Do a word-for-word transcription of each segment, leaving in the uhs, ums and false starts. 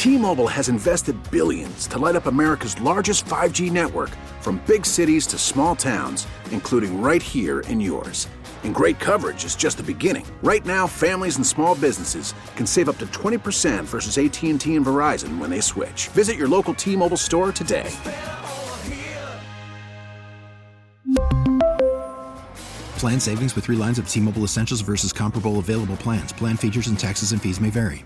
T-Mobile has invested billions to light up America's largest five G network, from big cities to small towns, including right here in yours. And great coverage is just the beginning. Right now, families and small businesses can save up to twenty percent versus A T and T and Verizon when they switch. Visit your local T-Mobile store today. Plan savings with three lines of T-Mobile Essentials versus comparable available plans. Plan features and taxes and fees may vary.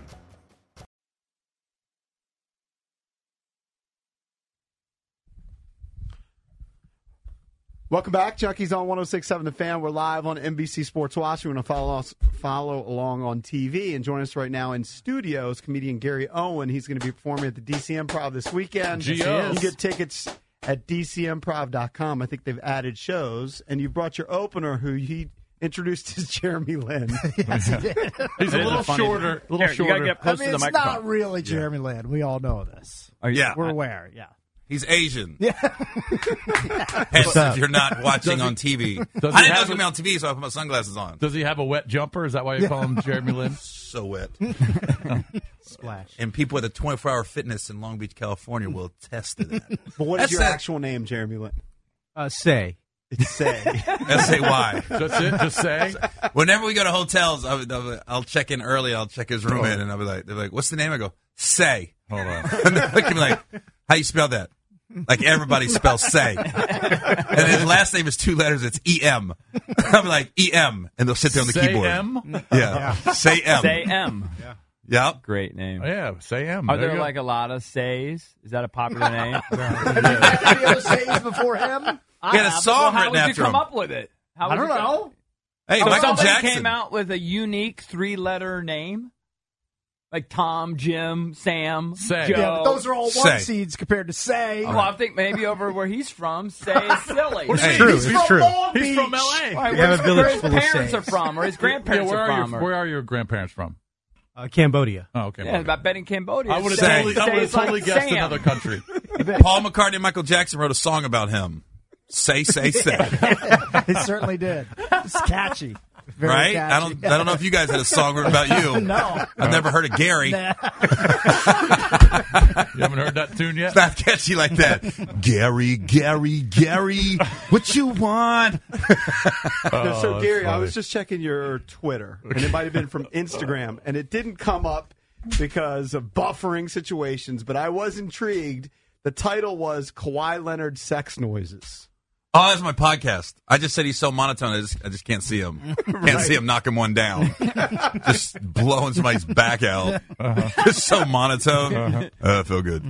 Welcome back. Junkies on one oh six point seven The Fan. We're live on N B C Sports Watch. You want to follow us, follow along on T V. And join us right now in studio is comedian Gary Owen. He's going to be performing at the D C Improv this weekend. G O. You can get tickets at d c improv dot com. I think they've added shows. And you brought your opener, who he introduced as Jeremy Lin. Yes, he did. He's a little shorter. A little Here, you shorter. gotta get close I mean, to the it's microphone. not really Jeremy Lin. We all know this. Are you- Yeah. We're aware, yeah. He's Asian. Yeah. Hence, if you're not watching on T V. I does he didn't know have he was going to a- be on T V, so I put my sunglasses on. Does he have a wet jumper? Is that why you call him Jeremy Lin? So wet. Splash. And people with a twenty-four hour fitness in Long Beach, California will attest to that. But what is That's your it. actual name, Jeremy Lin? Uh, say. It's Say. S A Y. That's it? Just say? Whenever we go to hotels, I'll, I'll, I'll check in early. I'll check his room in, and I'll be like, they're like, what's the name? I go, Say. Hold on. And they look at me like, how you spell that? Like everybody spells Say. And his last name is two letters. It's E M. I'm like, E M. And they'll sit there on the Say keyboard. M? Yeah. Say M. Say M. Yep. Great name. Oh, yeah, say M. Are There there you go. like a lot of says? Is that a popular name? Have you ever say's before him? He had a Well, song how written would you after come him. up with it? How I would don't you come- know. Hey, So Michael somebody Jackson. came out with a unique three-letter name, like Tom, Jim, Sam, Say. Joe. Yeah, but those are all Say. one seeds compared to say. Well, I think maybe over where he's from, say is silly. What do you Hey, mean? he's He's, from true. Long He's from Beach. L A. All right, We where, have a village where his full of parents says. are from, or his Yeah, grandparents where are are from. your or- Where are your grandparents from? Uh, Cambodia. Oh, okay. yeah, I bet in Cambodia. I would have Say- totally, I say would have it's like totally guessed Sam. another country. Paul McCartney and Michael Jackson wrote a song about him. Say, say, say. It certainly did. It's catchy. Very Right? catchy. I don't. I don't know if you guys had a song written about you. No. I've never heard of Gary. Nah. You haven't heard that tune yet? It's not catchy like that. Gary, Gary, Gary, what you want? Oh, so, that's Gary, I funny. was just checking your Twitter, and it might have been from Instagram, and it didn't come up because of buffering situations, but I was intrigued. The title was Kawhi Leonard Sex Noises. Oh, that's my podcast. I just said he's so monotone. I just, I just can't see him. Can't see him knocking one down. Just blowing somebody's back out. Uh-huh. Just so monotone. Uh, I feel good.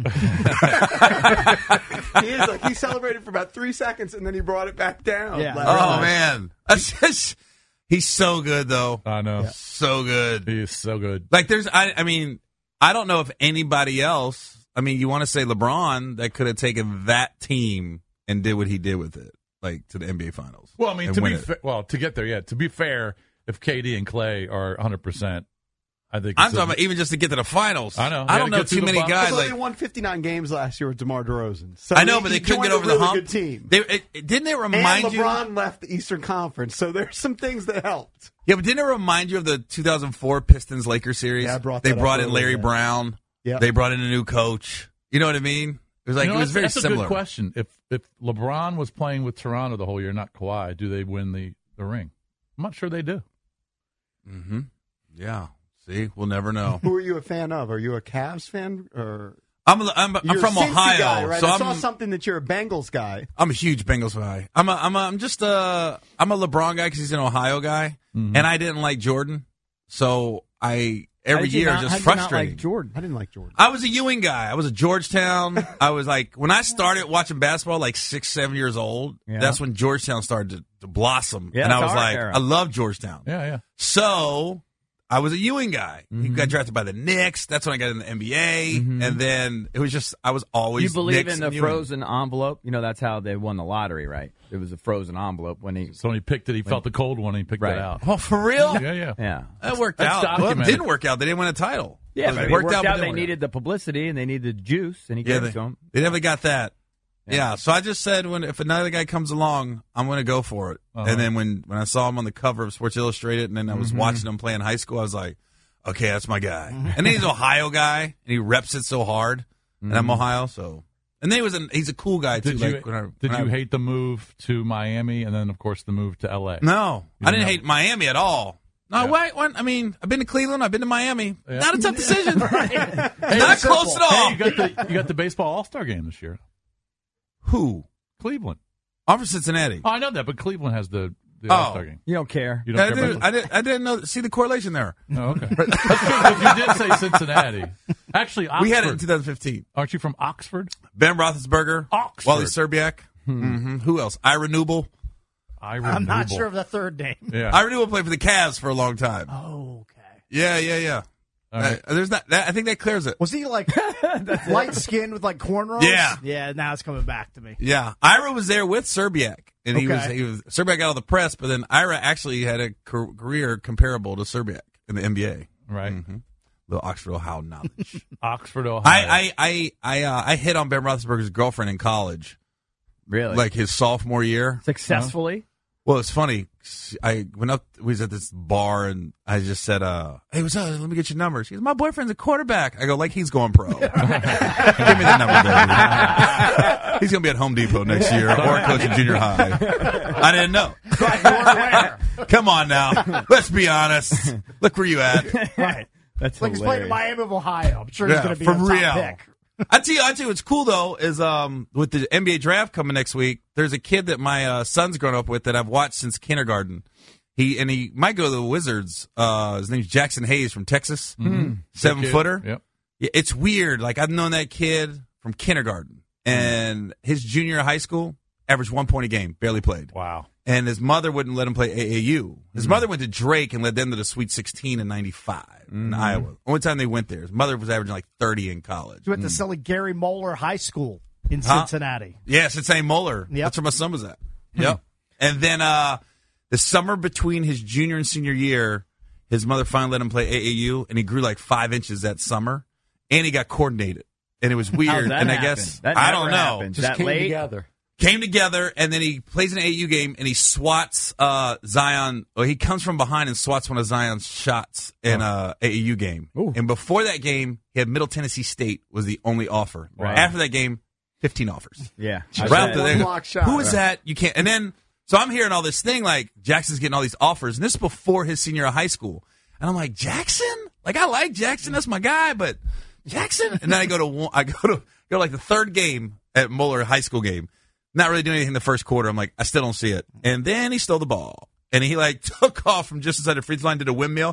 He is like, he celebrated for about three seconds, and then he brought it back down. Yeah. Like, Oh man, that's just. He's so good though. I know. So good. He is so good. Like there's, I, I mean, I don't know if anybody else. I mean, you want to say LeBron that could have taken that team and did what he did with it, like to the N B A Finals. Well, I mean, and to win be it. fa- well, to get there, yeah. To be fair, if K D and Clay are one hundred percent, I think I'm it's a- talking about even just to get to the finals. I know. I You don't gotta know get through too the many bu- guys But like. they won fifty-nine games last year with DeMar DeRozan. So I know, he- but they he couldn't joined get a over really the hump. Good team. They, it, it- didn't it remind and you? LeBron left the Eastern Conference, so there's some things that helped. Yeah, but didn't it remind you of the two thousand four Pistons Lakers series? Yeah, I brought they that up brought in earlier, Larry yeah. Brown. Yeah. They brought in a new coach. You know what I mean? It was like You know, it was that's, very that's similar. a good question. If if LeBron was playing with Toronto the whole year, not Kawhi, do they win the, the ring? I'm not sure they do. Mm-hmm. Yeah. See, we'll never know. Who are you a fan of? Are you a Cavs fan or? I'm a, I'm, I'm You're from a Cincy Ohio, guy, right? so I I'm saw something that you're a Bengals guy. I'm a huge Bengals guy. I'm a I'm a, I'm just a I'm a LeBron guy because he's an Ohio guy, Mhm. and I didn't like Jordan, so I How every did you year not- just how did you not frustrating. like Jordan. I didn't like Jordan. I was a Ewing guy. I was a Georgetown. I was like, when I started watching basketball, like six, seven years old, Yeah. that's when Georgetown started to, to blossom. Yeah, and I it's was our like, era. I love Georgetown. Yeah, yeah. So I was a Ewing guy. He Mm-hmm. got drafted by the Knicks. That's when I got in the N B A. And then it was just, I was always You believe Knicks in the and Ewing. frozen envelope? You know, that's how they won the lottery, right? It was a frozen envelope when he. So when he picked it, he felt the cold one and he picked Right. it out. Oh, for real? Yeah, yeah. Yeah. That worked That's out. Well, it documented. didn't work out. They didn't win a title. Yeah, It but it worked worked out, out. but it They didn't work needed the publicity and they needed the juice, and he Yeah, gave they, it to him. they never got that. Yeah. Yeah. so I just said when if another guy comes along, I'm going to go for it. Uh-huh. And then when, when I saw him on the cover of Sports Illustrated, and then I was Mm-hmm. watching him play in high school, I was like, okay, that's my guy. And then he's an Ohio guy, and he reps it so hard. And I'm Ohio, so. And then he was an, he's a cool guy, too. Did like, you, when I, did when you I, hate the move to Miami and then, of course, the move to L A? No. You I didn't know? hate Miami at all. No, Yeah. wait, what? I mean, I've been to Cleveland. I've been to Miami. Yeah. Not a tough decision. Hey, Not close at all. Hey, you got the you got the baseball All-Star game this year. Who? Cleveland. I'm from Cincinnati. Oh, I know that, but Cleveland has the, the Oh. All-Star game. You don't care. You I, don't care didn't, about I, didn't, I didn't know. See the correlation there. Oh, okay. That's true, but you did say Cincinnati. Actually, Oxford. We had it in twenty fifteen. Aren't you from Oxford? Ben Roethlisberger. Oxford. Wally Serbiak. Mm-hmm. Who else? Ira Newble. Ira I'm not Newble. sure of the third name. Yeah. Ira Newble played for the Cavs for a long time. Oh, okay. Yeah, yeah, yeah. All right. Uh, there's not. That, I think that clears it. Was he like light skinned with like cornrows? Yeah. Yeah, now it's coming back to me. Yeah, Ira was there with Serbiak, and he was Okay. he was Serbiak got all the press, but then Ira actually had a car- career comparable to Serbiak in the N B A. Right. Mm-hmm. Little Oxford, Ohio knowledge. Oxford, Ohio. I I I I, uh, I hit on Ben Roethlisberger's girlfriend in college, Really? like his sophomore year. Successfully? Well, it's funny. I went up. We was at this bar, and I just said, "Uh, hey, what's up? Let me get your number." She goes, "My boyfriend's a quarterback." I go, "Like he's going pro." Give me the number, baby. He's gonna be at Home Depot next year or coaching junior high. I didn't know. Come on now, let's be honest. Look where you at. Right. That's Like he's playing in Miami of Ohio. I'm sure Yeah, he's going to be for a top real. pick. I tell you, I tell you, what's cool though is um with the N B A draft coming next week. There's a kid that my uh, son's grown up with that I've watched since kindergarten. He and he might go to the Wizards. Uh, his name's Jackson Hayes from Texas, Mm-hmm. seven Good kid. footer. Yep. Yeah, it's weird. Like I've known that kid from kindergarten, and his junior year of high school averaged one point a game, barely played. Wow. And his mother wouldn't let him play A A U. His Mm-hmm. mother went to Drake and led them to the Sweet sixteen in ninety-five in Iowa. Only time they went there. His mother was averaging like thirty in college. He went to silly Gary Moeller High School in Huh? Cincinnati. Yes, it's a Moeller. Yep. That's where my son was at. Yep. And then uh, the summer between his junior and senior year, his mother finally let him play A A U, and he grew like five inches that summer, and he got coordinated. And it was How's weird. that And I happen? guess, That I never don't know. happens. Just that came late? together. Came together, and then he plays an A A U game, and he swats uh, Zion. Or he comes from behind and swats one of Zion's shots in a A A U game. Ooh. And before that game, he had Middle Tennessee State was the only offer. Right. After that game, fifteen offers. Yeah. Right after One that, block shot. who is that? You can't. And then, so I'm hearing all this thing like Jackson's getting all these offers, and this is before his senior year of high school. And I'm like, Jackson? Like I like Jackson, that's my guy, but Jackson. And then I go to one, I go to go to like the third game at Moeller high school game. Not really doing anything the first quarter. I'm like, I still don't see it. And then he stole the ball. And he like took off from just inside the free throw line, did a windmill.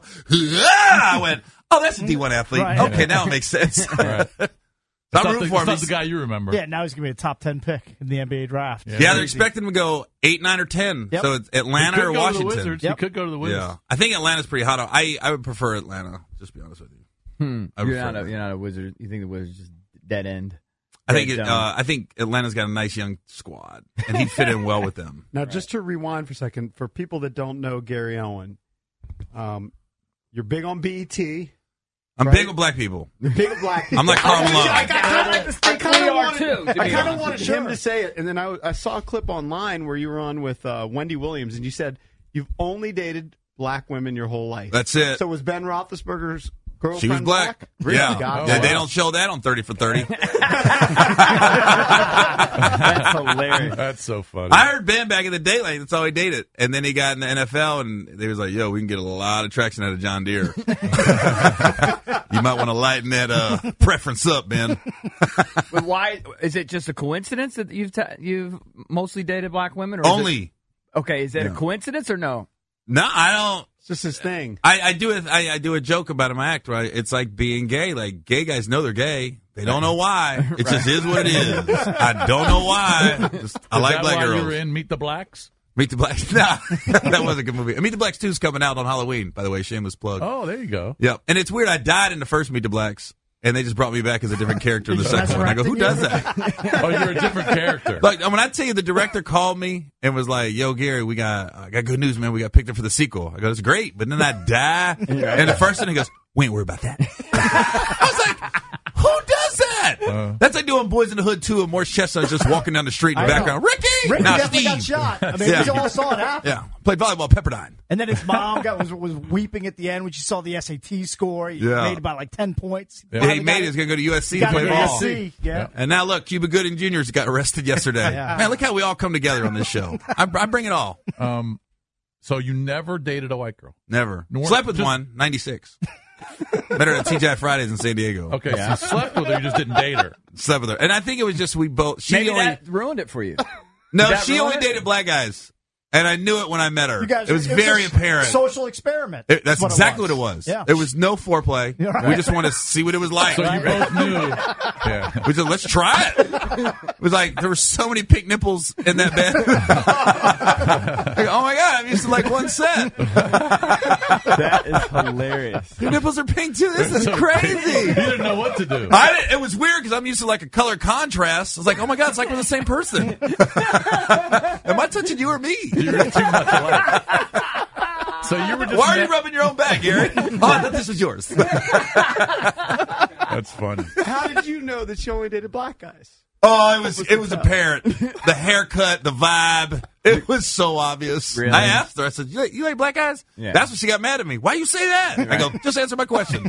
I went, oh, that's a D one athlete. Right. Okay, now it makes sense. Right. So It's I'm not, rooting the, for it's him. not He's- the guy you remember. Yeah, now he's going to be a top ten pick in the N B A draft. Yeah. Yeah, they're expecting him to go eight, nine, or ten. Yep. So it's He Atlanta could or go Washington. To the Wizards. Yep. He could go to the Wizards. Yeah, I think Atlanta's pretty hot. I I would prefer Atlanta. Just to be honest with you. Hmm. I You're prefer not, a, that. you're not a Wizard. You think the Wizards just dead end? I think Dead it, zone. uh, I think Atlanta's got a nice young squad, and he'd fit in well with them. Now, just to rewind for a second, for people that don't know Gary Owen, um, you're big on B E T. I'm Right. big with black people. You're big on black people. I'm like Karl Malone. I kind of I kind We of are wanted, too, to I be kind of honest. wanted him to say it, and then I, I saw a clip online where you were on with uh, Wendy Williams, and you said you've only dated black women your whole life. That's it. So was Ben Roethlisberger's girlfriend She was black. Really? Yeah, God, yeah. wow. They don't show that on thirty for thirty. That's hilarious. That's so funny. I heard Ben back in the day, like that's all he dated, and then he got in the N F L, and they was like, "Yo, we can get a lot of traction out of John Deere. You might want to lighten that uh, preference up, Ben." But why is it just a coincidence that you've ta you've mostly dated black women? Or is Only. it, okay, is that Yeah. a coincidence or no? No, I don't. It's just his thing. I, I do it. I, I do a joke about it in my act, right? It's like being gay. Like gay guys know they're gay. They don't know why. It just is what it is. I don't know why. Just, I Is like that black why girls. you were in Meet the Blacks? Meet the Blacks. Nah, that was a good movie. Meet the Blacks two is coming out on Halloween. By the way, shameless plug. Oh, there you go. Yep. And it's weird. I died in the first Meet the Blacks, and they just brought me back as a different character in the second one. I go, who does that? Oh, you're a different character. Like when I tell you, the director called me and was like, "Yo, Gary, we got I got good news, man. We got picked up for the sequel." I go, "It's great," but then I die, and the first one he goes, "We ain't worried about that." I was like, "Who does that? Uh. That's like doing Boys in the Hood two and Morris Chestnut just walking down the street in the I know. background. Ricky! Ricky Nah, definitely Steve. got shot. I mean, Yeah. we all saw it happen. Yeah. Played volleyball at Pepperdine. And then his mom got was was weeping at the end when she saw the S A T score. He Yeah. made about like ten points. Yeah. Yeah, he Finally made got it. He's going to go to U S C to got play to ball. U S C. Yeah. And now look, Cuba Gooding Junior got arrested yesterday. Yeah. Man, look how we all come together on this show. I, I bring it all. Um, so you never dated a white girl? Never. Nor- Slept with just- one, ninety-six. Better than T G I Fridays in San Diego. Okay, so you slept with her, you just didn't date her. Slept with her. And I think it was just we both. She Maybe only, that ruined it for you. no, that she ruin only it? dated black guys. And I knew it when I met her. You guys, it was a very apparent. Social experiment. It- that's is what exactly it was. what it was. Yeah. There was no foreplay. Yeah, right. We just want to see what it was like. So you both knew. Yeah. We said, let's try it. It was like there were so many pink nipples in that bed. Like, oh my god, I'm used to like one set. That is hilarious. Your nipples are pink too. This is So crazy. You didn't know what to do. I didn't, it was weird because I'm used to like a color contrast. I was like, oh my god, it's like we're the same person. Am I touching you or me? You're too much alike. So you were just. Why are you met- rubbing your own back, Gary? Oh, I thought this was yours. That's funny. How did you know that she only dated black guys? Oh, it was it was apparent. The haircut, the vibe. It was so obvious. Really? I asked her. I said, "You like, you like black guys?" Yeah. That's when she got mad at me. Why you say that? I go, "Just answer my question."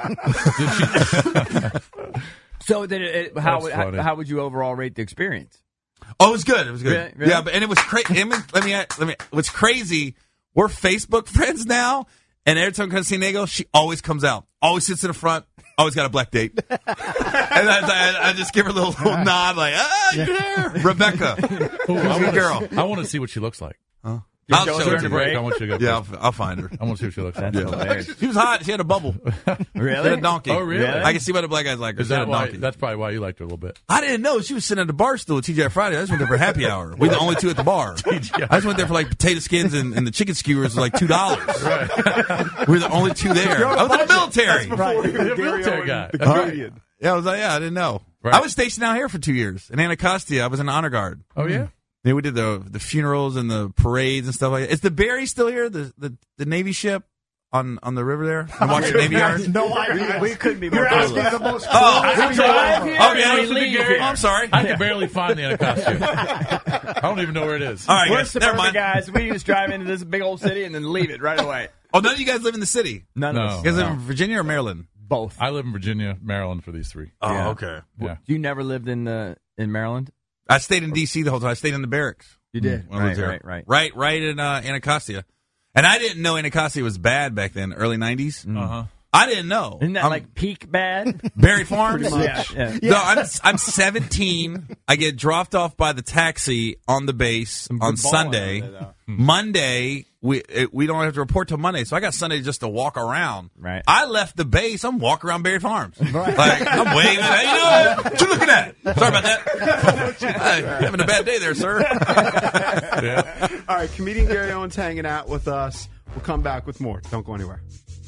So then, it, it- how, That's would, how funny. how would you overall rate the experience? Oh, it was good. It was good. Really? Really? Yeah, but and it was crazy. Let me let me. What's crazy? We're Facebook friends now, and every time I come to San Diego, she always comes out. Always sits in the front. Always got a black date. And I, I, I just give her a little, little nod, like, ah, you're there, Rebecca. Ooh, I Good wanna- girl. I want to see what she looks like. I'll go show during it to the you. break? I want you to go. Yeah, I'll, first. I'll find her. I want to see what she looks like. That's hilarious. She was hot. She had a bubble. Really? She had a donkey. Oh, really? I can see why the black guys like her. Is She had that a why? donkey. That's probably why you liked her a little bit. I didn't know she was sitting at the bar still with T G I Friday. I just went there for happy hour. We're the only two at the bar. I just went there for like potato skins and, and the chicken skewers was like two dollars. Right. We're the only two there. I was in the military. Right. You're a military guy. The comedian. Yeah, I was like, yeah, I didn't know. Right. I was stationed out here for two years in Anacostia. I was in honor guard. Oh yeah. Yeah, we did the the funerals and the parades and stuff like that. Is the Barry still here? The the, the Navy ship on, on the river there? In Washington Navy Yard? No idea. We couldn't be You're more asking clueless. the most. Oh, clueless I drive people here. Oh, yeah, We I should leave be here. Oh, I'm sorry. I can barely find the Anacostia. I don't even know where it is. All right, We're guys, never suburban mind. guys. We just drive into this big old city and then leave it right away. Oh, none of you guys live in the city. None No. of us. You guys live in Virginia or Maryland? Both. I live in Virginia, Maryland for these three. Oh, Yeah. okay. Yeah. You never lived in the in Maryland? I stayed in D C the whole time. I stayed in the barracks. You did. when I lived Right, there. right, right. Right, right in uh, Anacostia. And I didn't know Anacostia was bad back then, early nineties. Uh huh. I didn't know. Isn't that I'm- like peak bad? Barry Farms? yeah, yeah. No, I'm I'm seventeen. I get dropped off by the taxi on the base on ball Sunday. over there, though. Monday, we it, we don't have to report till Monday, so I got Sunday just to walk around. Right. I left the base. I'm walking around Barry Farms. Like I'm waving. Hey, you know what you looking at? Sorry about that. Hey, having a bad day there, sir. Yeah. All right, comedian Gary Owens hanging out with us. We'll come back with more. Don't go anywhere.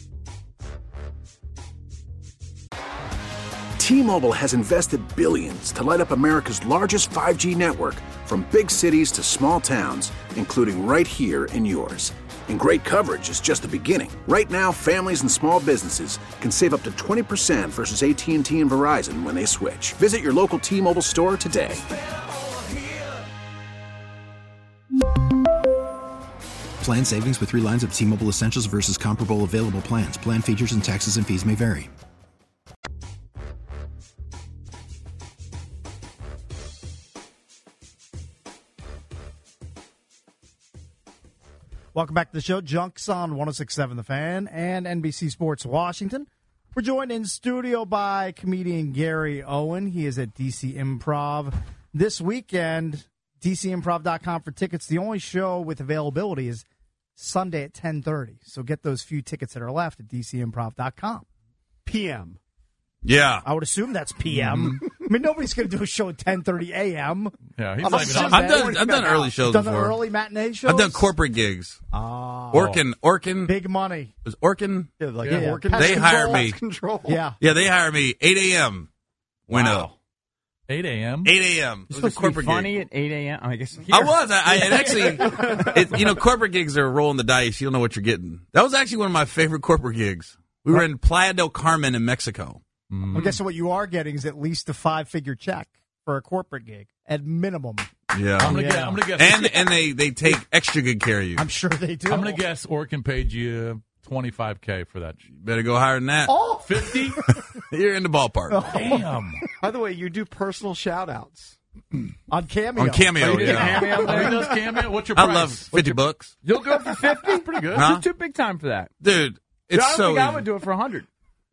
T-Mobile has invested billions to light up America's largest five G network, from big cities to small towns, including right here in yours. And great coverage is just the beginning. Right now, families and small businesses can save up to twenty percent versus A T and T and Verizon when they switch. Visit your local T-Mobile store today. Plan savings with three lines of T-Mobile Essentials versus comparable available plans. Plan features and taxes and fees may vary. Welcome back to the show. Junks on one oh six point seven The Fan and N B C Sports Washington. We're joined in studio by comedian Gary Owen. He is at D C Improv this weekend. D C improv dot com for tickets. The only show with availability is Sunday at ten thirty. So get those few tickets that are left at D C improv dot com. P M. Yeah. I would assume that's P M. I mean, nobody's going to do a show at ten thirty a m. Yeah. He's I'm not even assuming- on. I've done I've done early shows Done before. an early matinee show. I've done corporate gigs. Oh, Orkin Orkin big money. was Orkin. Yeah, like Yeah, working pest They hired control. me. Pest control. Yeah. Yeah, they hired me eight a.m. Window. eight a.m. eight a.m. It was a Supposed to be corporate funny gig. at eight a.m. I guess. I was. I, I had actually, it, you know, corporate gigs are rolling the dice. You don't know what you're getting. That was actually one of my favorite corporate gigs. We were in Playa del Carmen in Mexico. I guess what you are getting is at least a five-figure check for a corporate gig at minimum. Yeah, I'm gonna Yeah. guess. I'm gonna guess. and and they they take extra good care of you. I'm sure they do. I'm gonna guess. Orkin paid you twenty-five K for that. Better go higher than that. Oh, Fifty? You're in the ballpark. Damn. By the way, you do personal shout-outs. on Cameo. On Cameo, You get yeah. Cameo He there? does cameo. What's your I price? love fifty bucks, You'll go for fifty? Pretty good. Huh? You're too big time for that. dude. It's I don't so think I easy. would do it for a hundred.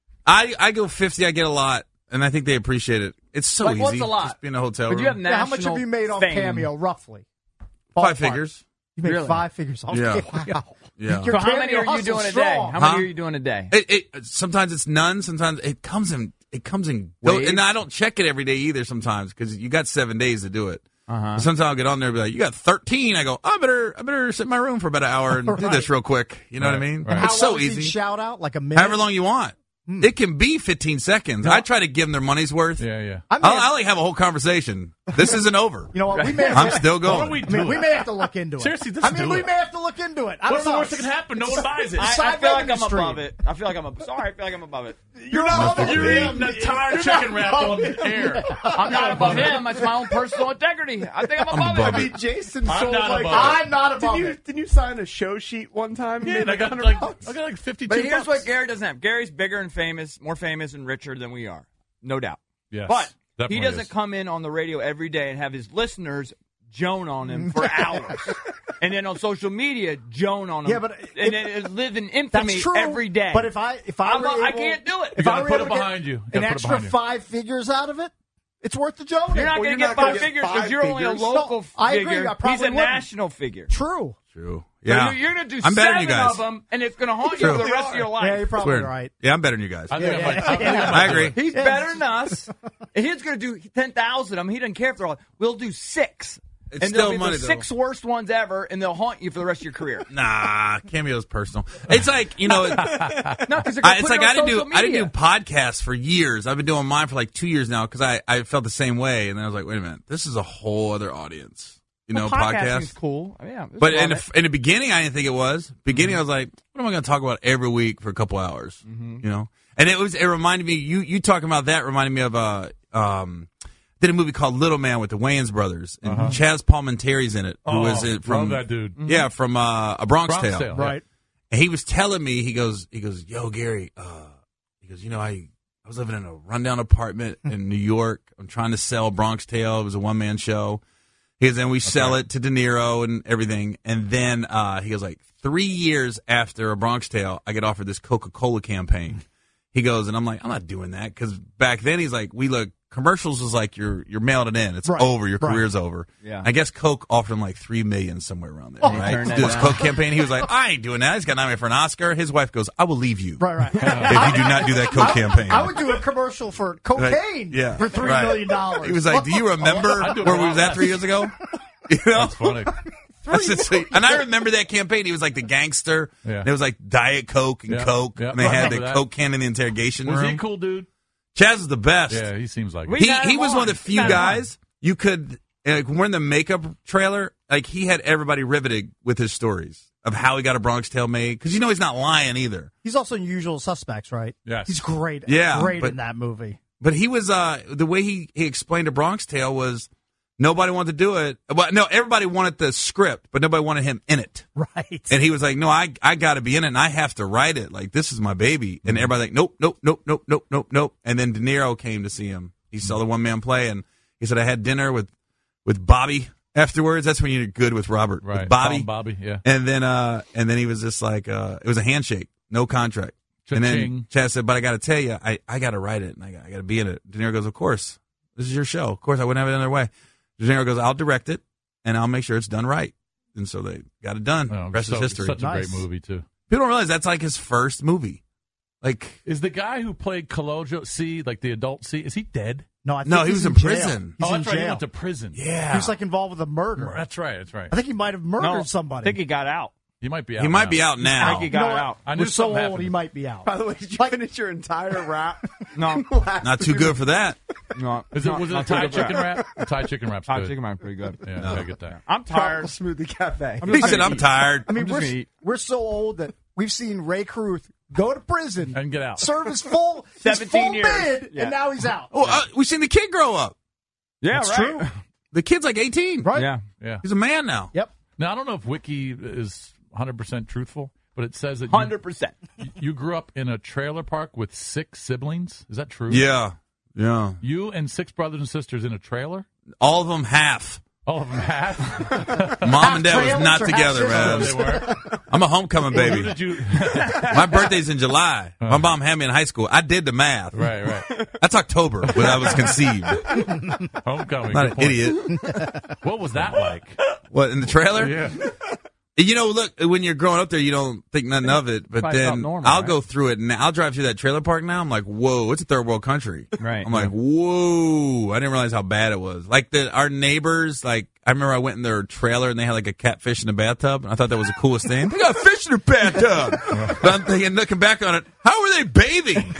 I I go fifty. I get a lot, and I think they appreciate it. It's so Like, easy. what's a lot? Just be in a hotel But room. you have Yeah, national how much have you made off fame. Cameo, roughly? Five Ballpark. figures. You made Really? five figures off Yeah. Cameo. Yeah. Your So how many Cameo are you hustle's doing a day? strong. How many Huh? are you doing a day? It, it sometimes it's none. Sometimes it comes in. It comes in. Waves? And I don't check it every day either. Sometimes because you got seven days to do it. Uh-huh. Sometimes I'll get on there and be like, "You got thirteen." I go, "I better, I better sit in my room for about an hour and do Right. this real quick." You know what I Right, mean? right. How It's so long is easy. each shout out? Like a minute? However long you want. It can be fifteen seconds. I try to give them their money's worth. Yeah, yeah. I mean, I'll, I'll like have a whole conversation. This isn't over. you know what? We may have I'm to, still Why don't going. we I do mean, we it? may have to look into it. Seriously, just I mean, do we it. may have to look into it. I What's don't the know. worst that can happen? No one buys it. I, I Side feel like revenue I'm stream. above it. I feel like I'm ab- sorry. I feel like I'm above it. You're not above You're it. eating the entire chicken wrap on the air. I'm not above him. It's my own personal integrity. I think I'm above above it. I mean, Jason I'm sold not like. above it. I'm not above Didn't you, it. didn't you sign a show sheet one time? Yeah, Made and I got one hundred like bucks? I got like fifty-two. But here's bucks. what Gary doesn't have. Gary's bigger and famous, more famous and richer than we are, no doubt. Yes, But he definitely doesn't is. come in on the radio every day and have his listeners Joan on him for hours, and then on social media Joan on him. Yeah, but and if- then live in That's infamy true. every day. But if I if I I'm were not- I able- can't do it. If You I gotta were put able it to get behind you. You an gotta put it extra behind you. five figures out of it, it's worth the Joan. you're not Well, going to you're get not gonna five get figures because five you're only a figures. local No, I agree. figure. I probably He's a wouldn't. national figure. True. True. So Yeah. you're, you're going to do I'm better seven than you guys. of them, and it's going to haunt True. you for the rest of your life. Yeah, you're It's probably weird. right. Yeah, I'm better than you guys. I think Yeah, I might. yeah, I, think yeah. I, might I do agree. it. He's better than us. And he's going to do ten thousand of them. He doesn't care if they're all. We'll do six. It's and they'll still be money, the though. six worst ones ever, and they'll haunt you for the rest of your career. Nah, Cameo's personal. It's like you know. It, No, because I, it's like I didn't do I didn't do podcasts for years. I've been doing mine for like two years now because I, I felt the same way, and then I was like, wait a minute, this is a whole other audience. You know, podcasting is podcasts. cool. I mean, yeah, But in the, in the beginning, I didn't think it was. Beginning, I was like, what am I going to talk about every week for a couple hours? You know, and it was. It reminded me. You you talking about that reminded me of uh um. Did a movie called Little Man with the Wayans brothers, and Chaz Palminteri's in it, who Oh, was it from love that dude. Yeah, from uh, A Bronx, Bronx Tale. Tale. Right. And he was telling me, he goes, he goes, yo, Gary, uh, he goes, you know, I, I was living in a rundown apartment in New York. I'm trying to sell Bronx Tale. It was a one man show. He goes, and we sell it to De Niro and everything. And then uh, he goes, like three years after A Bronx Tale, I get offered this Coca-Cola campaign. He goes, and I'm like, I'm not doing that because back then he's like, we look. Commercials was like you're you're mailed it in. It's Right, over. Your right. care's over. Yeah. I guess Coke offered him like three million somewhere around there. Oh, right? turned To that do this down. Coke campaign. He was like, I ain't doing that. He's got nominated for an Oscar. His wife goes, I will leave you Right, right. if you do not do that Coke campaign. I would do a commercial for cocaine Right. Yeah. for three Right. million dollars. He was like, do you remember I'd do it where a we lot was at less. three years ago? You know? That's funny. That's just- and I remember that campaign. He was like the gangster. Yeah. And it was like Diet Coke and Yeah. Coke. Yeah. And they I had the remember that. Coke can in the interrogation Was room. he a cool dude? Chaz is the best. Yeah, he seems like We- it. He had he him was on. one of the We few had him on. guys you could like when we're in the makeup trailer, like he had everybody riveted with his stories of how he got a Bronx Tale made because you know he's not lying either. He's also in Usual Suspects, right? Yes. He's great. Yeah, Great but- in that movie. But he was uh the way he he explained a Bronx Tale was nobody wanted to do it. Well, no, everybody wanted the script, but nobody wanted him in it. Right. And he was like, "No, I I got to be in it, and I have to write it. Like this is my baby." And everybody like, "Nope, nope, nope, nope, nope, nope, nope." And then De Niro came to see him. He saw the one man play, and he said, "I had dinner with with Bobby afterwards." That's when you're good with Robert, Right. With Bobby. Call him Bobby, yeah. And then uh and then he was just like, uh it was a handshake, no contract. And Cha-ching. then Chaz said, "But I got to tell you, I I got to write it, and I got, I got to be in it." De Niro goes, "Of course, this is your show. Of course, I wouldn't have it another way." De Niro goes, "I'll direct it, and I'll make sure it's done right." And so they got it done. Oh, Rest so- is history. Such a Nice. great movie, too. People don't realize that's like his first movie. Like, Is the guy who played Kalojo C, like the adult C, is he dead? No, I think no, he he's was in jail. prison. He's oh, in that's right. He jail. went to prison. Yeah, He was like involved with a murder. That's right. That's right. I think he might have murdered No, somebody. I think he got out. He might be out he might now. be out I now. think he You got know what? out. I knew We're so something old, happened. he might be out. By the way, did you finish your entire rap? No, Last Not too good for that. no. Is it, was it a not Thai good for chicken that. wrap? The Thai chicken wrap's Thai good. chicken wrap pretty good. Yeah, I gotta get that. I'm Tropical tired. Smoothie Cafe. I'm He just said, gonna "I'm eat. tired." I mean, I'm just we're, gonna eat. we're so old that we've seen Ray Cruz go to prison, and get out. serve his full seventeen his full years. bid, Yeah. and now he's out. Oh, uh, we've seen the kid grow up. Yeah, That's right. true. The kid's like eighteen. Right? Yeah. Yeah. He's a man now. Yep. Now I don't know if Wiki is one hundred percent truthful, but it says that one hundred percent. you, you grew up in a trailer park with six siblings. Is that true? Yeah. Yeah. You and six brothers and sisters in a trailer? All of them half. All of them half? Mom and dad was trailers not or together, half man. They were? I'm a homecoming Who baby. did you? My birthday's in July. My mom had me in high school. I did the math. Right, right. That's October when I was conceived. Homecoming. Not good an point. idiot. What was that like? What, in the trailer? Yeah. You know, look, when you're growing up there, you don't think nothing of it. But Probably felt then normal, I'll right? go through it, and I'll drive through that trailer park now. I'm like, whoa, it's a third world country. Right. I'm like, whoa. I didn't realize how bad it was. Like, the our neighbors, like, I remember I went in their trailer, and they had, like, a catfish in a bathtub, and I thought that was the coolest thing. They got fish in their bathtub. But I'm thinking, looking back on it, how were they bathing?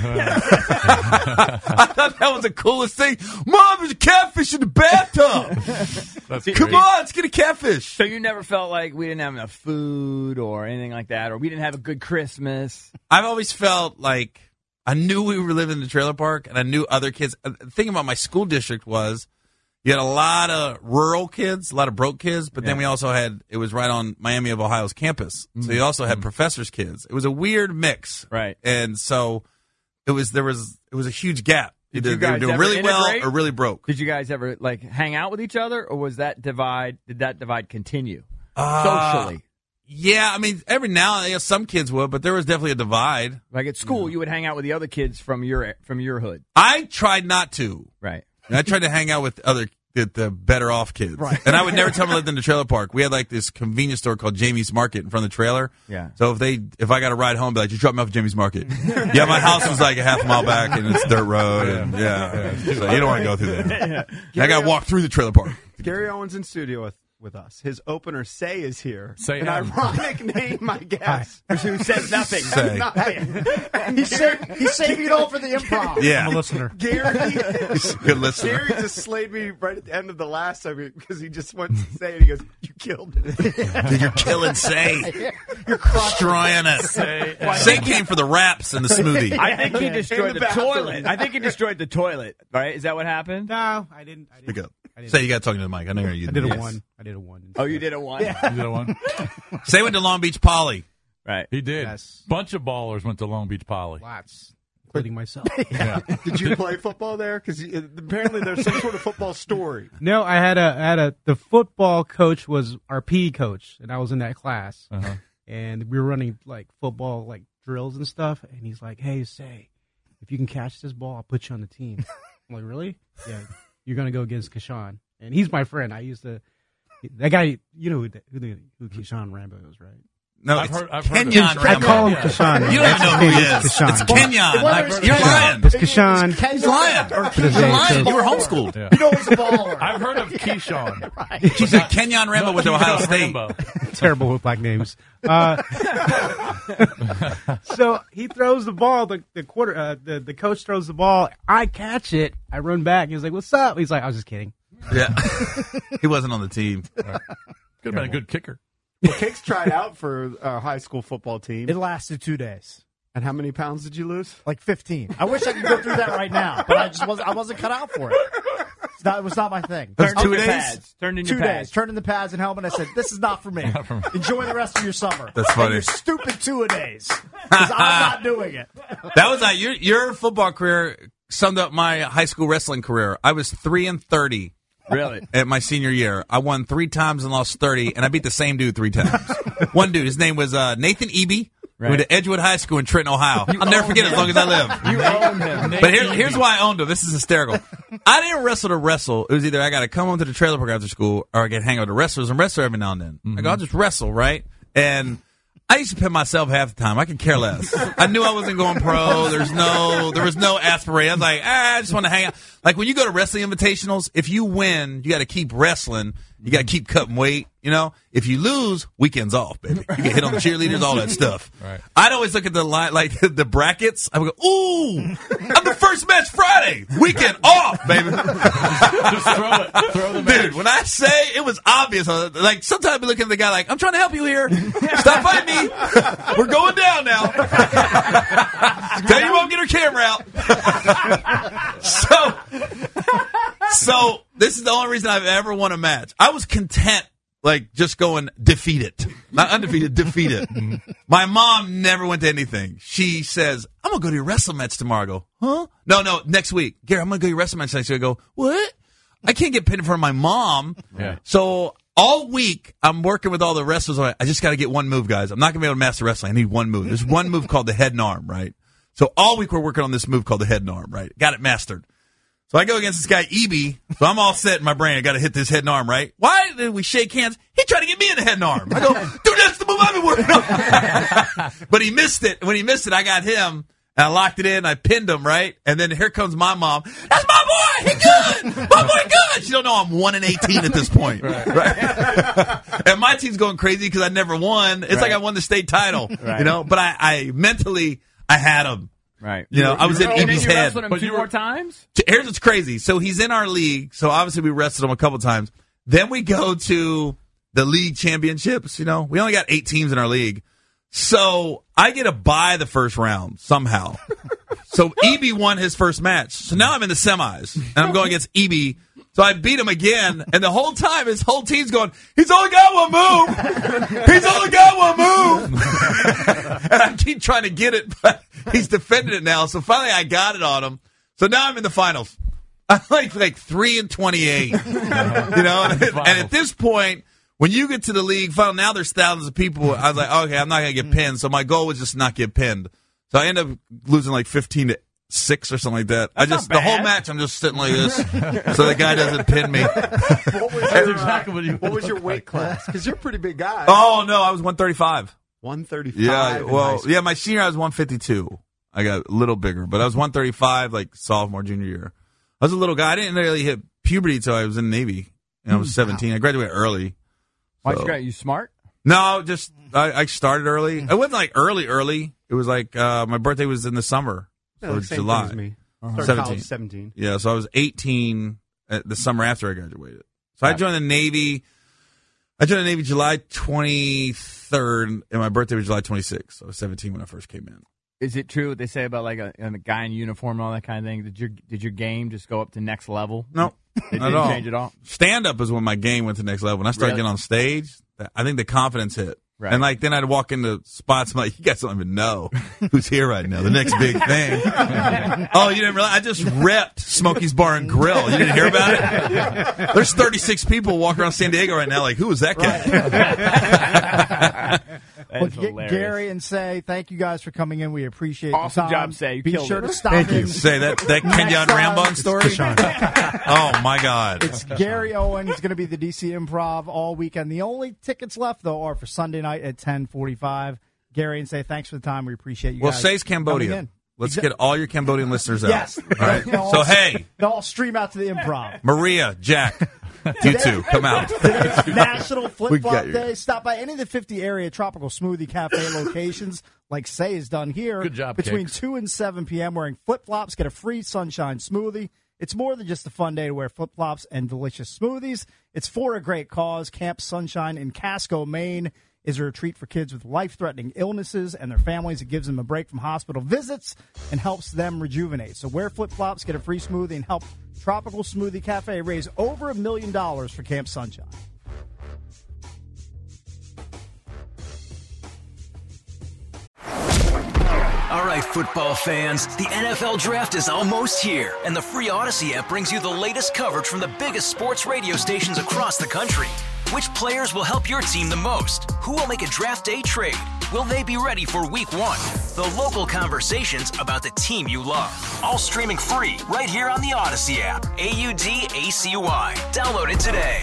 I thought that was the coolest thing. Mom, there's a catfish in the bathtub. That's Come great. on, let's get a catfish. So you never felt like we didn't have enough food or anything like that, or we didn't have a good Christmas? I've always felt like I knew we were living in the trailer park, and I knew other kids. The thing about my school district was you had a lot of rural kids, a lot of broke kids, but then we also had, it was right on Miami of Ohio's campus. So you also had professors' kids. It was a weird mix. Right. And so it was, there was, it was a huge gap. Did Either you they were guys doing ever really well integrate? or really broke. Did you guys ever like hang out with each other, or was that divide? Did that divide continue Uh, socially? Yeah, I mean, every now and then some kids would, but there was definitely a divide. Like at school, you would hang out with the other kids from your from your hood, I tried not to. right? And I tried to hang out with other the, the better off kids. Right. And I would never tell them I lived in the trailer park. We had like this convenience store called Jamie's Market in front of the trailer. Yeah. So if they if I got a ride home, I'd be like, just drop me off at Jamie's Market. Yeah, my house was like a half mile back and it's dirt road. And yeah. So you don't want to go through there. I got to walk through the trailer park. Gary Owens in studio with, with us. His opener, Say, is here. Say An M. ironic name, I guess. Who says nothing? Say. Nothing. And He's, Gary, sa- he's saving it all for the improv. Yeah. I'm a listener. Gary, Good listener. Gary just slayed me right at the end of the last segment because he just went to say it. He goes, "You killed it." Dude, you're killing Say. You're destroying it. Say, Say came for the wraps and the smoothie. I think he destroyed In the, the bathroom. toilet. I think he destroyed the toilet. Right? Is that what happened? No, I didn't. I Pick didn't. up. I didn't. Say, you got to talk to the mic. I know you I did a Yes. one. I did a one. Oh, you did a one. You did a one? Say went to Long Beach Poly. Right. He did. Yes. Bunch of ballers went to Long Beach Poly. Lots, including myself. Yeah. Did you play football there? Because apparently there's some sort of football story. No, I had a I had a the football coach was our P E coach, and I was in that class, Uh-huh. and we were running like football like drills and stuff, and he's like, "Hey, Say, if you can catch this ball, I'll put you on the team." I'm like, "Really? Yeah, you're gonna go against Kashawn." And he's my friend. I used to that guy. You know who the, who, the, who Kashawn Rambo is, right? No, I've it's heard- I've heard of Kenyon it. I Rambo. call him Yeah. Kashawn. You don't even know who he is. Kashawn. It's Kenyon. Whether it's You're Kenyon- lying. It's Kashawn. He's lying. Or You're lying. You were homeschooled. Yeah. You know he's a baller. I've heard of Keyshawn. She said Kenyon Rambo went to Ohio Keyshawn State. Rambo. Terrible with black names. Uh, so he throws the ball. The the quarter. Uh, the the coach throws the ball. I catch it. I run back. He's like, "What's up?" He's like, "I was just kidding." Yeah. He wasn't on the team. Could have been a good kicker. Well, Kicks tried out for our high school football team. It lasted two days. And how many pounds did you lose? Like fifteen. I wish I could go through that right now, but I just wasn't. I wasn't cut out for it. It's not, it was not my thing. That's Turned two in your days? pads. Turned in Two your pads. days. Turned in the pads and helmet. I said, "This is not for me. Not for me. Enjoy the rest of your summer." That's And funny. your stupid two a days. Because I'm not doing it. That was not your your football career summed up my high school wrestling career. I was three and thirty Really? at my senior year. I won three times and lost thirty, and I beat the same dude three times. One dude, his name was uh, Nathan Eby. Right. Went to Edgewood High School in Trenton, Ohio. I'll never forget it as long as I live. You own him. But here, here's why I owned him. This is hysterical. I didn't wrestle to wrestle. It was either I got to come home to the trailer park after school or I get hang out with the wrestlers and wrestle every now and then. Mm-hmm. I go, I'll just wrestle, right? And I used to pit myself half the time. I could care less. I knew I wasn't going pro. There's no, there was no aspiration. I was like, ah, I just want to hang out. Like when you go to wrestling invitationals, if you win, you got to keep wrestling. You got to keep cutting weight. You know, if you lose, weekends off, baby. You get hit on the cheerleaders, all that stuff. Right. I'd always look at the line, like the brackets. I would go, ooh, I'm the first match Friday. Weekend off, baby. Just throw it. Throw the match. Dude, when I say it was obvious, like sometimes I'd be looking at the guy like, I'm trying to help you here. Stop fighting me. We're going down now. Tell you won't get her camera out. so, so this is the only reason I've ever won a match. I was content. Like, just going defeated. Not undefeated, defeated. My mom never went to anything. She says, I'm going to go to your wrestling match tomorrow. I go, huh? No, no, next week. Gary, I'm going to go to your wrestling match next week. I go, what? I can't get pinned in front of my mom. Yeah. So all week, I'm working with all the wrestlers. I just got to get one move, guys. I'm not going to be able to master wrestling. I need one move. There's one move called the head and arm, right? So all week, we're working on this move called the head and arm, right? Got it mastered. So I go against this guy, E B, so I'm all set in my brain. I got to hit this head and arm, right? Why did we shake hands? He tried to get me in the head and arm. I go, dude, that's the move I've been working on. But he missed it. When he missed it, I got him, and I locked it in. I pinned him, right? And then here comes my mom. That's my boy. He good. My boy good. She don't know I'm one and eighteen at this point. Right. right? And my team's going crazy because I never won. It's right. like I won the state title, right. you know? But I, I mentally, I had him. Right. You know, I was in E B's head. Wrestled him two more times? Here's what's crazy. So he's in our league. So obviously we wrestled him a couple times. Then we go to the league championships. You know, we only got eight teams in our league. So I get a bye the first round somehow. So E B won his first match. So now I'm in the semis and I'm going against E B. So I beat him again, and the whole time his whole team's going, he's only got one move. He's only got one move. And I keep trying to get it, but he's defending it now. So finally I got it on him. So now I'm in the finals. I'm like, like three and twenty-eight. You know, and, and at this point, when you get to the league final, now there's thousands of people. I was like, okay, I'm not going to get pinned. So my goal was just not get pinned. So I end up losing like fifteen to six or something like that. That's I just the whole match I'm just sitting like this, so the guy doesn't pin me. What was That's your, exactly what you. What was your weight class? Because you're a pretty big guy. Oh no, I was one thirty-five. one thirty-five. Yeah, well, yeah, my senior I was one fifty-two. I got a little bigger, but I was one thirty-five like sophomore, junior year. I was a little guy. I didn't really hit puberty until I was in the Navy, and I was seventeen. Wow. I graduated early. Why'd so. you graduate? You smart? No, just I, I started early. It wasn't like early, early. It was like uh, my birthday was in the summer, so yeah, it's same July. Thing as me. Uh-huh. seventeen. seventeen. Yeah, so I was eighteen at the summer after I graduated. So I joined the Navy. I joined the Navy July twenty-third, and my birthday was July twenty-sixth. So I was seventeen when I first came in. Is it true what they say about like a, a guy in uniform and all that kind of thing? Did your did your game just go up to next level? No, it not didn't at all. change at all. Stand up is when my game went to the next level. When I started Really? getting on stage, I think the confidence hit. Right. And like then I'd walk into spots, I'm like, you guys don't even know who's here right now. The next big thing. Oh, you didn't realize? I just repped Smokey's Bar and Grill. You didn't hear about it? There's thirty-six people walking around San Diego right now like, who was that guy? That Well, is G- hilarious. Gary and Say, thank you guys for coming in. We appreciate Awesome the time. job, Say. You Be killed sure it. to stop Thank in. you. Say that, that Kenyon Next Rambon time, story? Oh, my God. It's Gary Owen. He's going to be at the D C Improv all weekend. The only tickets left, though, are for Sunday night at ten forty-five. Gary and Say, thanks for the time. We appreciate you Well, guys Say's coming Cambodia. in. Let's Exa- get all your Cambodian listeners out. Yes. All right. They'll all- So, hey, They'll all stream out to the Improv. Maria, Jack, you two, come out. Today's National We Flip got Flop you. Day. Stop by any of the fifty area Tropical Smoothie Cafe locations, like Say is done here. Good job, Between Cakes. two and seven p.m. Wearing flip flops, get a free sunshine smoothie. It's more than just a fun day to wear flip flops and delicious smoothies. It's for a great cause. Camp Sunshine in Casco, Maine, is a retreat for kids with life-threatening illnesses and their families. It gives them a break from hospital visits and helps them rejuvenate. So wear flip-flops, get a free smoothie, and help Tropical Smoothie Cafe raise over a million dollars for Camp Sunshine. All right, football fans, the N F L Draft is almost here, and the free Odyssey app brings you the latest coverage from the biggest sports radio stations across the country. Which players will help your team the most? Who will make a draft day trade? Will they be ready for week one? The local conversations about the team you love. All streaming free right here on the Odyssey app. A U D A C Y. Download it today.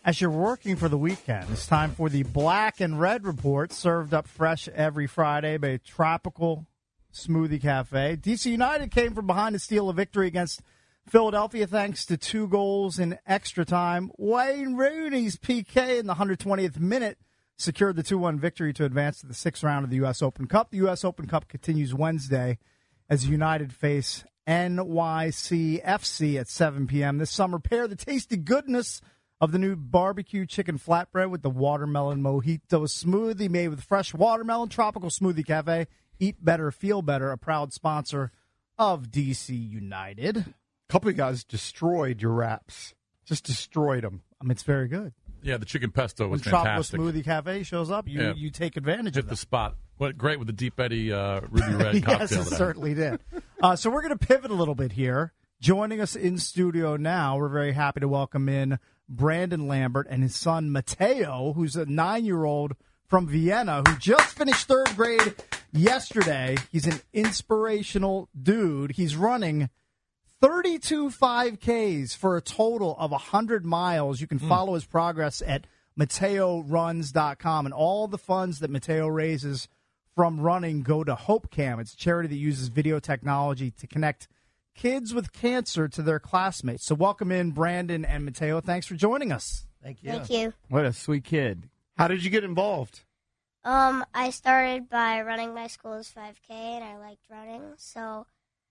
As you're working for the weekend, it's time for the Black and Red Report, served up fresh every Friday by Tropical Smoothie Cafe. D C United came from behind to steal a victory against Philadelphia thanks to two goals in extra time. Wayne Rooney's P K in the one hundred twentieth minute secured the two one victory to advance to the sixth round of the U S Open Cup. The U S Open Cup continues Wednesday as United face N Y C F C at seven p.m. This summer, pair the tasty goodness of the new barbecue chicken flatbread with the watermelon mojito smoothie made with fresh watermelon. Tropical Smoothie Cafe. Eat better, feel better. A proud sponsor of D C United. A couple of guys destroyed your wraps. Just destroyed them. I mean, it's very good. Yeah, the chicken pesto was when fantastic. Tropical Smoothie Cafe shows up, you, Yeah. you take advantage Hit of the that. spot. What great with the Deep Eddy uh, Ruby Red cocktail. Yes, it that I- certainly did. Uh, so we're going to pivot a little bit here. Joining us in studio now, we're very happy to welcome in Brandon Lambert and his son Mateo, who's a nine-year-old from Vienna who just finished third grade yesterday. He's an inspirational dude. He's running thirty-two five Ks for a total of one hundred miles. You can follow his progress at Mateo Runs dot com, and all the funds that Mateo raises from running go to HopeCam. It's a charity that uses video technology to connect kids with cancer to their classmates. So welcome in Brandon and Mateo. Thanks for joining us. Thank you. Thank you. What a sweet kid. How did you get involved? Um, I started by running my school's five K, and I liked running. So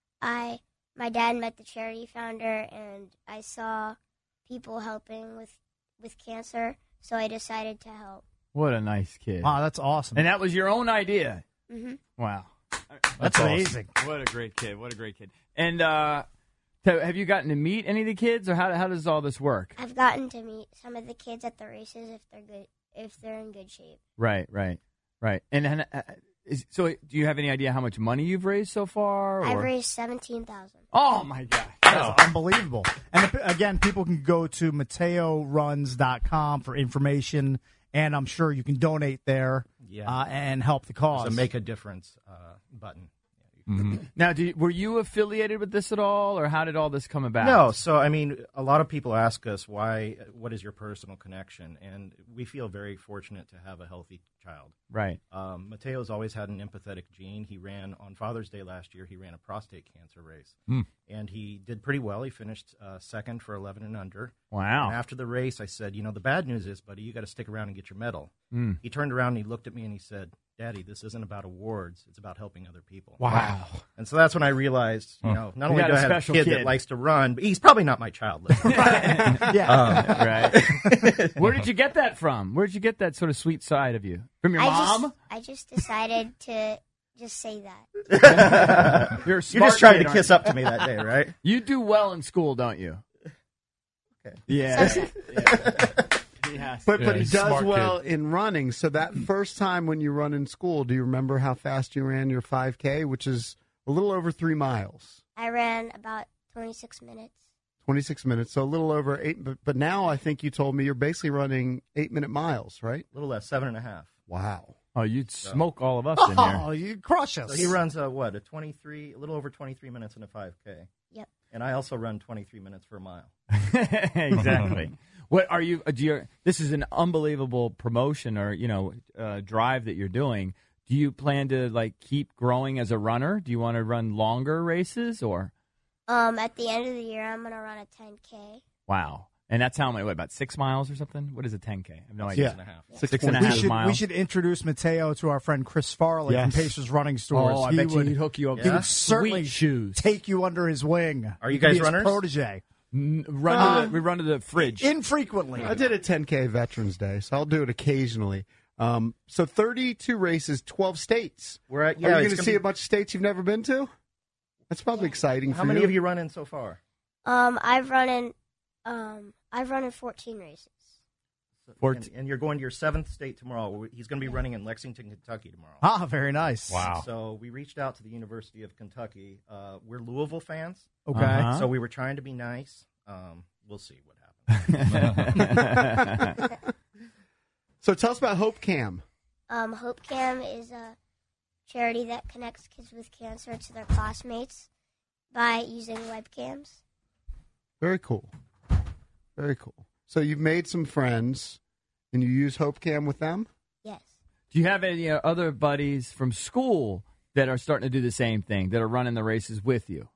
I, my dad met the charity founder, and I saw people helping with, with cancer, so I decided to help. What a nice kid. Wow, that's awesome. And that was your own idea. Mm-hmm. Wow. That's awesome. amazing. What a great kid. What a great kid. And uh, so have you gotten to meet any of the kids, or how, how does all this work? I've gotten to meet some of the kids at the races if they're good, if they're in good shape. Right, right, right. And, and uh, is, so do you have any idea how much money you've raised so far? Or? I've raised seventeen thousand. Oh, my God. That's unbelievable. And if- again, people can go to Mateo Runs dot com for information, and I'm sure you can donate there Yeah. uh, and help the cause. There's a make a difference uh, button. Mm-hmm. Now, do you, were you affiliated with this at all, or how did all this come about? No, so I mean, a lot of people ask us why. What is your personal connection? And we feel very fortunate to have a healthy child. Right. Um, Mateo's always had an empathetic gene. He ran on Father's Day last year. He ran a prostate cancer race, Mm. and he did pretty well. He finished uh, second for eleven and under. Wow. And after the race, I said, you know, the bad news is, buddy, you got to stick around and get your medal. Mm. He turned around and he looked at me and he said, Daddy, this isn't about awards. It's about helping other people. Wow. And so that's when I realized, you know, not You only got do a I have a special kid, kid. that likes to run, but he's probably not my child. yeah. Right. Where did you get that from? Where did you get that sort of sweet side of you? From your I mom? Just, I just decided to just say that. You're a You smart just tried kid, to aren't kiss you? up to me that day, right? You do well in school, don't you? Okay. Yeah. So- He has to. But Yeah, but he he's a does smart well in running. So that first time when you run in school, do you remember how fast you ran your five K, which is a little over three miles, I ran about twenty-six minutes. twenty-six minutes, so a little over eight. But, but now I think you told me you're basically running eight-minute miles, right? A little less, seven and a half. Wow. Oh, you'd smoke all of us in Oh, here. you crush us. So he runs a what? A twenty-three, a little over twenty-three minutes in a five K. Yep. And I also run twenty-three minutes for a mile. Exactly. What are you? Do you? This is an unbelievable promotion, or you know, uh, drive that you're doing. Do you plan to like keep growing as a runner? Do you want to run longer races, or? Um, at the end of the year, I'm gonna run a ten K. Wow. And that's how many? What, about six miles or something? What is a ten K? I have no idea. Yeah. And a half. Six, Six and a we half should, miles. we should introduce Mateo to our friend Chris Farley Yes. from Pacers Running Stores. Oh, I he bet you would he'd hook you up. he Yeah? would certainly Sweet shoes. take you under his wing. Are you He could guys be his runners? protege. N- run Uh, to the, we run to the fridge. Infrequently. I did a ten K Veterans Day, so I'll do it occasionally. Um, so thirty-two races, twelve states. We're at, Are yeah, you it's going to gonna see be- a bunch of states you've never been to? That's probably exciting How for many you. of you run in so far? Um, I've run in, um, I've run in fourteen races. Fourteen. And, and you're going to your seventh state tomorrow. He's going to be running in Lexington, Kentucky tomorrow. Ah, very nice. Wow. So we reached out to the University of Kentucky. Uh, we're Louisville fans, Okay. Uh-huh. so we were trying to be nice. Um, we'll see what happens. So tell us about Hope Cam. Um, HopeCam is a charity that connects kids with cancer to their classmates by using webcams. Very cool. Very cool. So you've made some friends, and you use HopeCam with them? Yes. Do you have any uh, other buddies from school that are starting to do the same thing, that are running the races with you?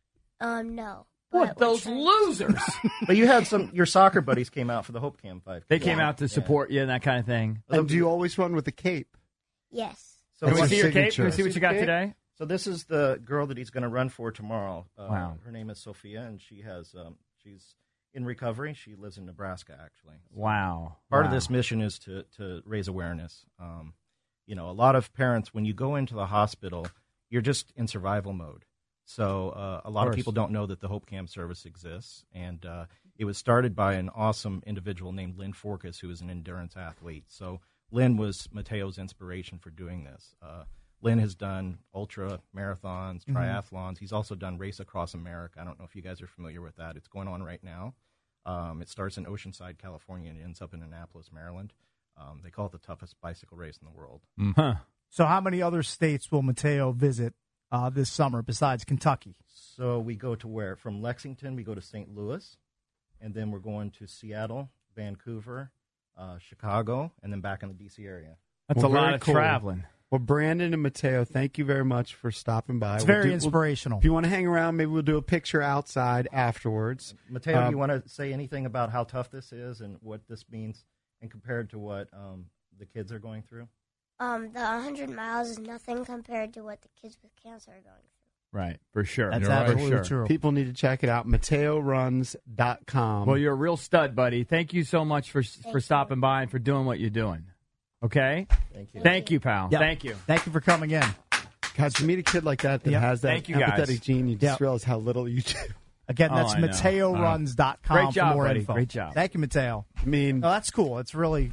Um, no. What, those losers? But you had some, your soccer buddies came out for the HopeCam five K. They came out to support you and that kind of thing. And do you always run with the cape? Yes. So Can we what's see your your cape? signature? Can we see what you got Cape? today? So this is the girl that he's going to run for tomorrow. Uh, Wow. Her name is Sophia, and she has um, she's in recovery. She lives in Nebraska, actually. So Wow. Part Wow. of this mission is to to raise awareness. Um, you know, a lot of parents, when you go into the hospital, you're just in survival mode. So uh, a lot of, course. people don't know that the HopeCam service exists, and uh, it was started by an awesome individual named Lynn Forkas, who is an endurance athlete. So Lynn was Mateo's inspiration for doing this. Uh, Lynn has done ultra marathons, Mhm. triathlons. He's also done Race Across America. I don't know if you guys are familiar with that. It's going on right now. Um, it starts in Oceanside, California, and ends up in Annapolis, Maryland. Um, they call it the toughest bicycle race in the world. Huh. So how many other states will Mateo visit uh, this summer besides Kentucky? So we go to where? From Lexington, we go to Saint Louis, and then we're going to Seattle, Vancouver, uh, Chicago, and then back in the D C area. That's Well, a lot very of cool. traveling. Well, Brandon and Mateo, thank you very much for stopping by. It's We'll very do- inspirational. We'll, if you want to hang around, maybe we'll do a picture outside afterwards. Mateo, Um, do you want to say anything about how tough this is and what this means, and compared to what um, the kids are going through? Um, the one hundred miles is nothing compared to what the kids with cancer are going through. Right, for sure. That's You're right, absolutely for sure. true. People need to check it out, mateo runs dot com. Well, you're a real stud, buddy. Thank you so much for for stopping by and for doing what you're doing. Okay? Thank you. Thank you, pal. Yep. Thank you. Thank you for coming in. God, to meet a kid like that that Yep. has that Thank you, guys. empathetic gene, you just Yep. realize how little you do. Again, Oh, that's I know. mateo runs dot com Great job, for more buddy. info. Great job. Thank you, Mateo. I mean, No, that's cool. It's really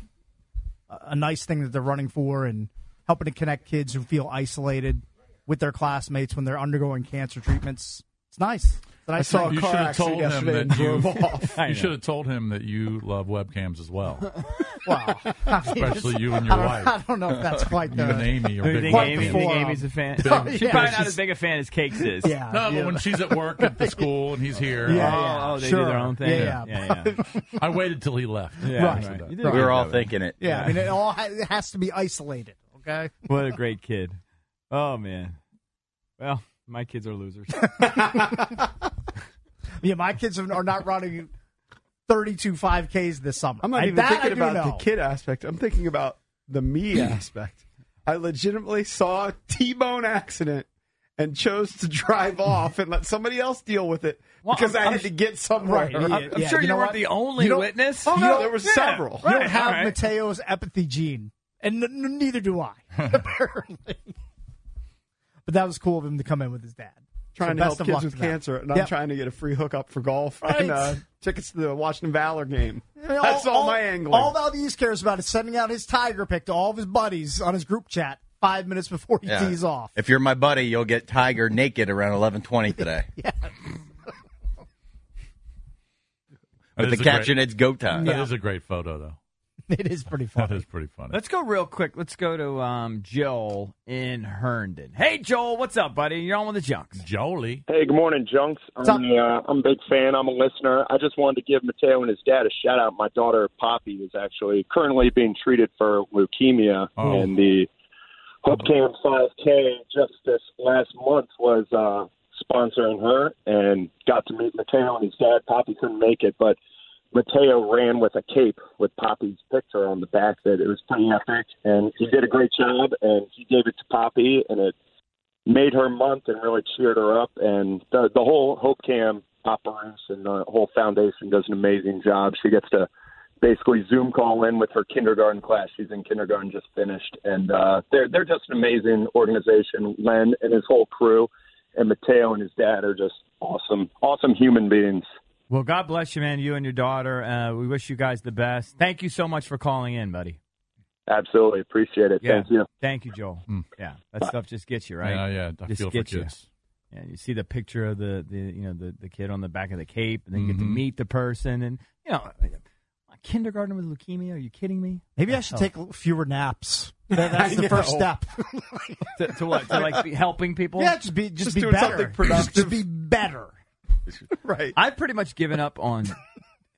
a, a nice thing that they're running for and helping to connect kids who feel isolated with their classmates when they're undergoing cancer treatments. It's nice. It's a I nice saw a thing. You car should have accident told him yesterday and that you. drove off. I You know. should have told him that you love webcams as well, Wow. I mean, especially you and I your don't, wife. I don't know if that's quite You and the. Amy are Do you big think, Quite Amy, the you think forum. Amy's a fan? Oh, She's yeah, probably she's- not as big a fan as Cakes is. Yeah. No, yeah. but when she's at work at the school and he's here, Yeah, Oh, yeah. oh, they Sure. do their own thing. Yeah, yeah. yeah, yeah. I waited till he left. Yeah, Right. right. You did Right. a We good were all job. thinking it. Yeah, I mean, it all ha- it has to be isolated, okay? What a great kid. Oh, man. Well, my kids are losers. Yeah, my kids are not running thirty-two five Ks this summer. I'm not I- even that I thinking do about know. the kid aspect. I'm thinking about the me aspect. I legitimately saw a T-bone accident and chose to drive off and let somebody else deal with it Well, because I'm- I I'm- had to get somewhere. Right, I'm, yeah, I'm yeah, sure you you, know weren't what? the only You don't- witness. Oh, You no, don't- there were yeah, several. You don't Right, have all right. Mateo's empathy gene, and n- n- neither do I, apparently. But that was cool of him to come in with his dad. Trying So to help best of kids luck with to them. cancer, and I'm Yep. trying to get a free hookup for golf Right. and uh, tickets to the Washington Valor game. I mean, That's all, my angling. All Valdez cares about is sending out his tiger pic to all of his buddies on his group chat five minutes before he Yeah. tees off. If you're my buddy, you'll get Tiger naked around eleven twenty today. Yeah. That With the is a caption, great- it's go time. That is a great photo, though. It is pretty funny. That is pretty funny. Let's go real quick. Let's go to um, Joel in Herndon. Hey, Joel, what's up, buddy? You're on with the Junks. Jolie. Hey, good morning, Junks. I'm, uh, I'm a big fan. I'm a listener. I just wanted to give Mateo and his dad a shout out. My daughter, Poppy, is actually currently being treated for leukemia, Oh. and the HopeCam five K just this last month was uh, sponsoring her, and got to meet Mateo and his dad. Poppy couldn't make it, but Mateo ran with a cape with Poppy's picture on the back of it. It was pretty epic, and he did a great job, and he gave it to Poppy, and it made her month and really cheered her up. And the, the whole HopeCam operation, the whole foundation does an amazing job. She gets to basically Zoom call in with her kindergarten class. She's in kindergarten, just finished. And uh, they're, they're just an amazing organization. Len and his whole crew and Mateo and his dad are just awesome, awesome human beings. Well, God bless you, man, you and your daughter. Uh, we wish you guys the best. Thank you so much for calling in, buddy. Absolutely. Appreciate it. Yeah. Thank you. Thank you, Joel. Yeah, that stuff just gets you, right? Yeah, yeah, I just feel for gets you. kids. Yeah, you see the picture of the, the you know the, the kid on the back of the cape, and then you get to Mhm. meet the person, and you know, a kindergarten with leukemia. Are you kidding me? Maybe I What should the take fewer naps. That- That's the I first know. step. to, to what? To like be helping people? Yeah, just be just, Just be doing better. something productive. Just be better. Right. I've pretty much given up on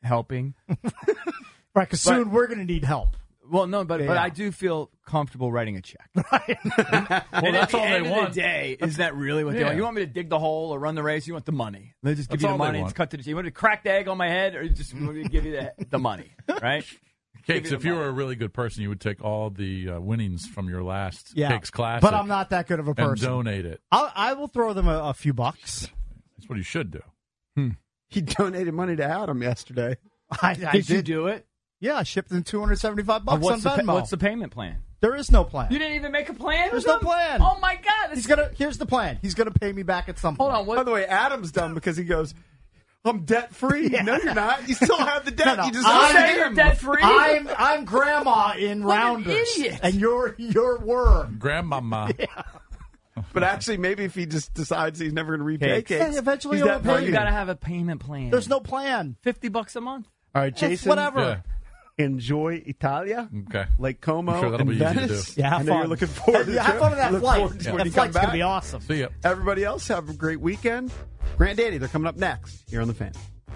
helping. Right, because soon we're going to need help. Well, no, but Yeah. but I do feel comfortable writing a check. Well, And that's at the all they end want. Of the day, is that really what they Yeah. want? You want me to dig the hole or run the race? You want the money? They just give That's you the all they money and want. it's cut to the chase. You want me to crack the egg on my head, or you just want me to give you the, the money? Right? Cakes, you if the you money. were a really good person, you would take all the uh, winnings from your last Yeah. Cakes Classic. But I'm not that good of a and person. donate it. I'll, I will throw them a, a few bucks. That's what you should do. He donated money to Adam yesterday. I, I Did you do it? Yeah, I shipped in two hundred seventy-five bucks Uh, what's, on the, Venmo. pa- what's the payment plan? There is no plan. You didn't even make a plan? There's with no them? plan. Oh, my God. He's gonna. Here's the plan. He's gonna pay me back at some point. Hold on. By What? the way, Adam's dumb because he goes, I'm debt free. No, you're not. You still have the debt. No, no, You just I'm- owe him. You're debt free? I'm I'm grandma in What an Rounders, idiot. and you're you're worm. Grandmama. But actually, maybe if he just decides he's never going to repay Cakes. Cakes, Yeah, eventually he's he'll debt repay free. You got to have a payment plan. There's no plan. fifty bucks a month. All right, It's Jason. whatever. Yeah. Enjoy Italia, Okay. Lake Como, I'm sure that'll and be easy to Venice. do. Yeah, have I know fun. you're looking forward to Yeah, the have trip. fun with that Look flight. forward to when That you come flight's gonna back. be awesome. See ya. Everybody else, have a great weekend. Granddaddy, they're coming up next here on The Fan.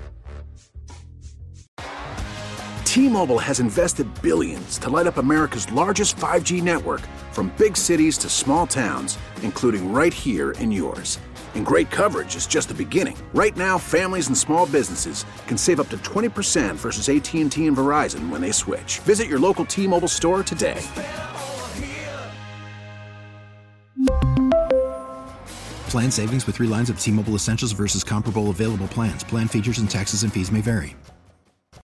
T-Mobile has invested billions to light up America's largest five G network, from big cities to small towns, including right here in yours. And great coverage is just the beginning. Right now, families and small businesses can save up to twenty percent versus A T and T and Verizon when they switch. Visit your local T-Mobile store today. Plan savings with three lines of T-Mobile Essentials versus comparable available plans. Plan features and taxes and fees may vary.